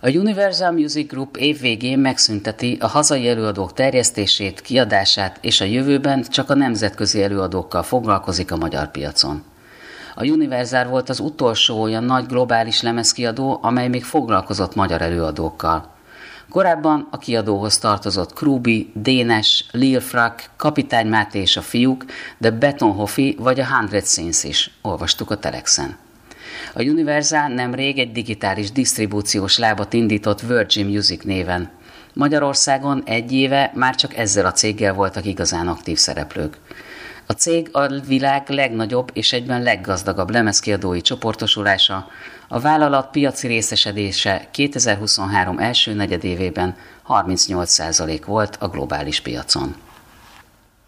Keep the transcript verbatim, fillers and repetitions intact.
A Universal Music Group évvégén megszünteti a hazai előadók terjesztését, kiadását, és a jövőben csak a nemzetközi előadókkal foglalkozik a magyar piacon. A Universal volt az utolsó olyan nagy globális lemezkiadó, amely még foglalkozott magyar előadókkal. Korábban a kiadóhoz tartozott Krúbi, Dénes, Lil Frak, Kapitány Máté és a fiúk, de Betonhoffi vagy a Hundred Scenes is, olvastuk a Telexen. A Universal nemrég egy digitális disztribúciós lábat indított Virgin Music néven. Magyarországon egy éve már csak ezzel a céggel voltak igazán aktív szereplők. A cég a világ legnagyobb és egyben leggazdagabb lemezkiadói csoportosulása, a vállalat piaci részesedése kétezer-huszonhárom első negyedévében harmincnyolc százalék volt a globális piacon.